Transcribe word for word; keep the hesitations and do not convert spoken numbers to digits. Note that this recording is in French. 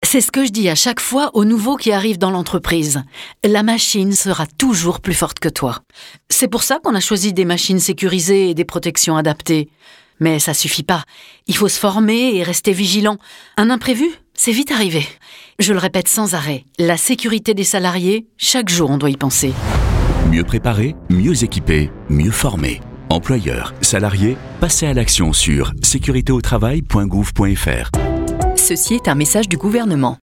C'est ce que je dis à chaque fois aux nouveaux qui arrivent dans l'entreprise. La machine sera toujours plus forte que toi. C'est pour ça qu'on a choisi des machines sécurisées et des protections adaptées. Mais ça suffit pas. Il faut se former et rester vigilant. Un imprévu, c'est vite arrivé. Je le répète sans arrêt. La sécurité des salariés, chaque jour on doit y penser. Mieux préparé, mieux équipé, mieux formé. Employeurs, salariés, passez à l'action sur sécurité au travail point gouv point f r. Ceci est un message du gouvernement.